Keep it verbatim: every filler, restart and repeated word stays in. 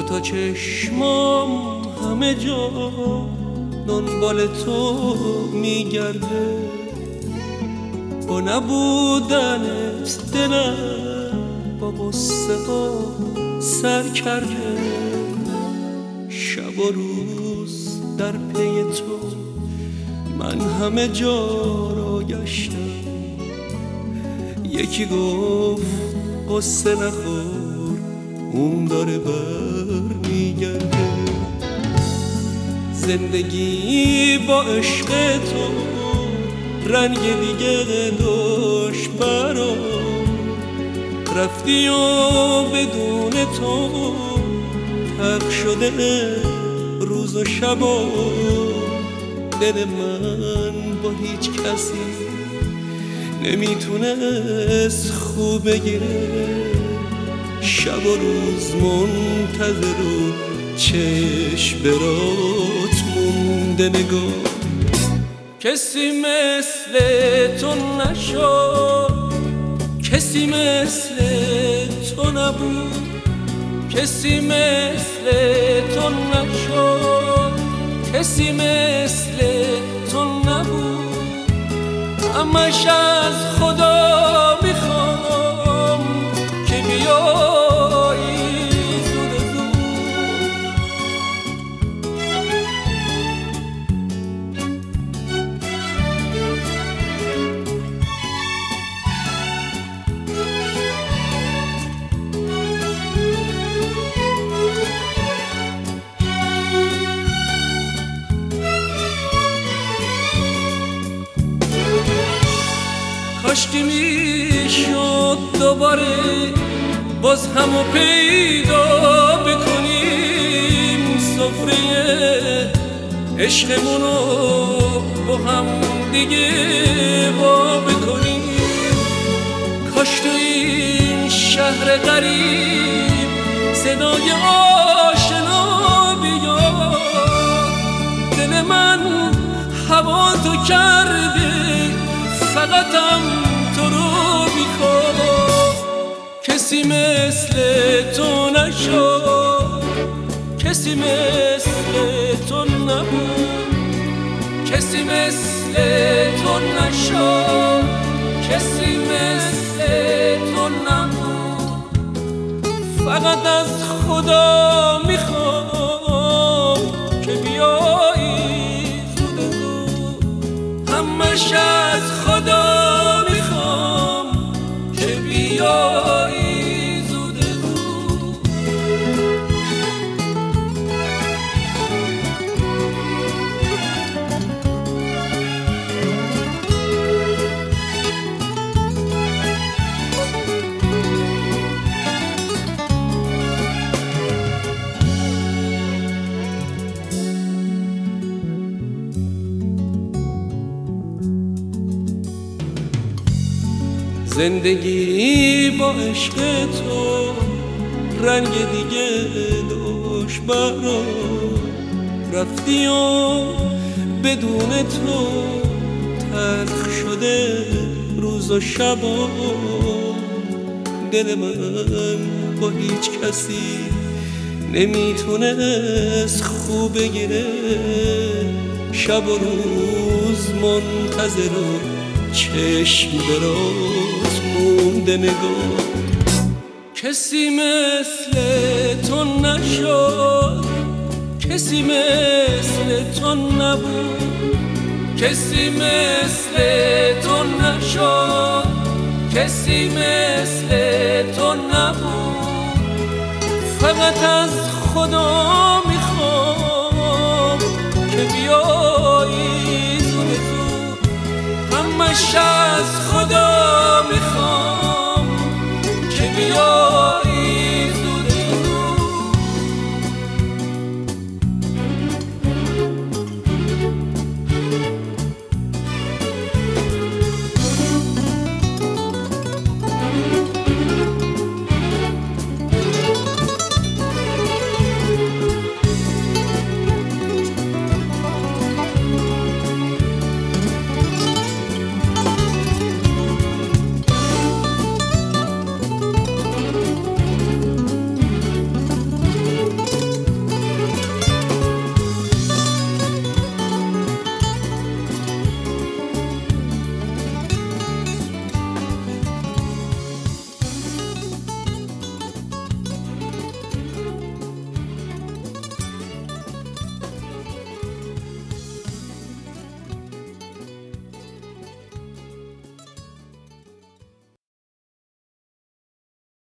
تا چشمام همه جا دنبال تو میگرده، با نبودنت دلم با غصه ها سر کرده. شب و روز در پی تو من همه جا را گشتم. یکی گفت قصه نخور اون داره بر میگرده. زندگی با عشق تو رنگ دیگه داشت برام، رفتی و بدون تو تلخ شده روز و شبا. دل من با هیچ کسی نمیتونست خوب بگیره. شب و روز منتظر و چشم برات مونده نگاه. کسی مثل تو نشد، کسی مثل تو نبود، کسی مثل تو نشد، کسی مثل تو نبود. همش از خدا میخوام که بیایی زود زود. کاشکی میشد دوباره باز همو پیدا بکنیم، سفره عشقمونو با هم دیگه با بکنیم. کاش تو این شهر غریب صدای آشنا بیاد. دل من هوا تو کرده فقطم تو رو میخواد. کسی مثل تو نشد، کسی مثل تو نبود، کسی مثل تو نشد، کسی مثل تو نبود. فقط از خدا میخوام که بیایی زود زود. همش از خدا میخوام که بیایی زود زود. زندگی با عشق تو رنگ دیگه داشت برام، رفتی و بدون تو تلخ شده روز و شبا. دل من با هیچ کسی نمیتونست خوب بگیره. شب و روز منتظر و چشم برات مونده نگاه. کسی مثل تو نشد، کسی مثل تو نبود، کسی مثل تو نشد، کسی مثل تو نبود. فقط از خدا میخوام که بیایی زود زود. همش از